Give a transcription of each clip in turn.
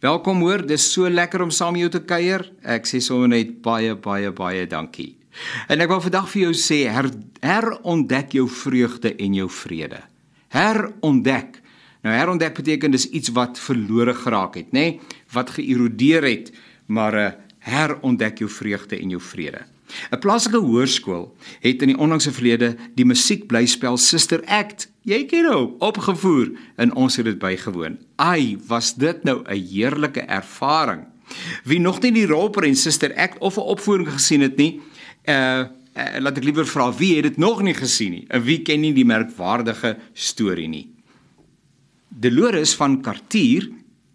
Welkom hoor, dis so lekker om saam met jou te kuier. Ek sê sommer net baie dankie. En ek wil vandag vir jou sê, herontdek jou vreugde en jou vrede. Herontdek. Nou herontdek beteken dis iets wat verlore geraak het, nê? Wat geërodeer het, maar herontdek jou vreugde en jou vrede. 'n Plaaslike hoërskool het in die onlangse verlede die musiekblyspel Sister Act, jy ken nou, opgevoer en ons het dit bygewoon. Ai, was dit nou 'n heerlike ervaring. Wie nog nie die rolprent en Sister Act of 'n opvoering gesien het nie, laat ek liewer vra, wie het dit nog nie gesien nie? En wie ken nie die merkwaardige storie nie? Dolores van Cartier,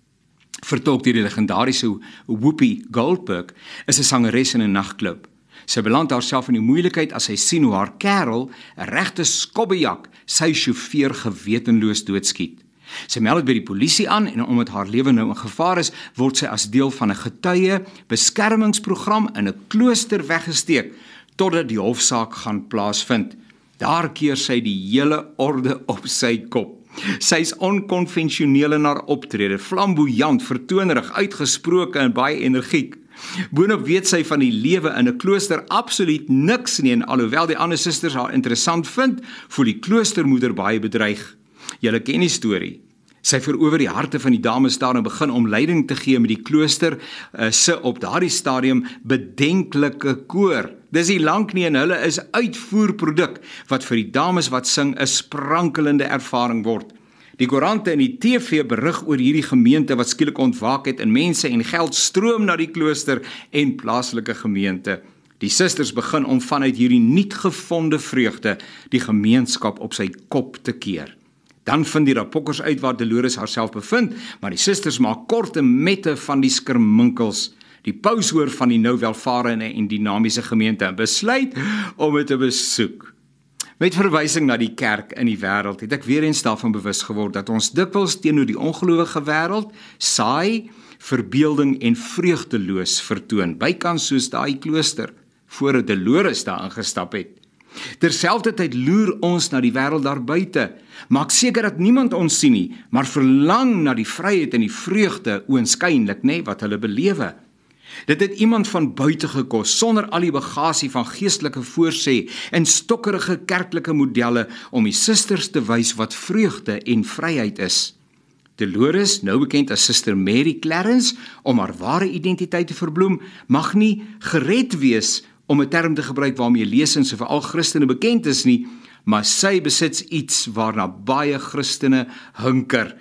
vertolk deur die legendariese Whoopi Goldberg, is 'n sangeres in 'n nagklub. Sy beland haarself in die moeilikheid as sy sien hoe haar kerel, 'n regte skobbejak, sy sjofeur gewetenloos doodskiet. Sy meld dit by die polisie aan en omdat haar lewe nou in gevaar is, word sy as deel van 'n getuie beskermingsprogram in 'n klooster weggesteek totdat die hofsaak gaan plaasvind. Daar keer sy die hele orde op sy kop. Sy is onkonvensioneel in haar optrede, flamboyant, vertonerig, uitgesproke en baie energiek. Boonop weet sy van die lewe in 'n klooster absoluut niks nie en alhoewel die ander susters haar interessant vind, voel die kloostermoeder baie bedreig. Julle ken die storie. Sy verower die harte van die dames daar en begin om leiding te gee met die klooster se op daardie stadium bedenklike koor. Dis nie lank nie en hulle is uitvoerproduk wat vir die dames wat sing 'n sprankelende ervaring word. Die koerante en die TV berig oor hierdie gemeente wat skielik ontwaak het en mense en geld stroom na die klooster en plaaslike gemeente. Die susters begin om vanuit hierdie nuutgevonde vreugde die gemeenskap op sy kop te keer. Dan vind die rapokkers uit waar Dolores haarself bevind, maar die susters maak korte mette van die skerminkels. Die paus hoor van die nou welvarende en dinamiese gemeente en besluit om dit te besoek. Met verwysing na die kerk in die wêreld het ek weer eens daarvan bewus geword dat ons dikwels teenoor die ongelowige wêreld saai, verbeelding en vreugdeloos vertoon, bykans soos daai klooster voordat Dolores daar ingestap het. Terselfdertyd loer ons na die wêreld daar buite, maak seker dat niemand ons sien nie, maar verlang na die vryheid en die vreugde oënskynlik, nê, wat hulle belewe. Dit het iemand van buite gekos, sonder al die bagasie van geestelike voorsê en stokkerige kerklike modelle om die susters te wys wat vreugde en vryheid is. Dolores, nou bekend as Suster Mary Clarence, om haar ware identiteit te verbloem, mag nie gered wees om 'n term te gebruik waarmee lesers en veral Christene bekend is nie, maar sy besit iets waarna baie Christene hunker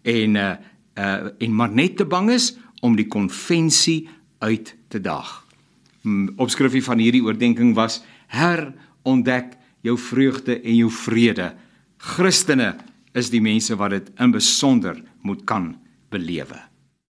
en maar net te bang is om die konvensie uit te daag. Opskrifie van hierdie oordeenking was: herontdek jou vreugde en jou vrede. Christene is die mense wat dit in besonder moet kan belewe.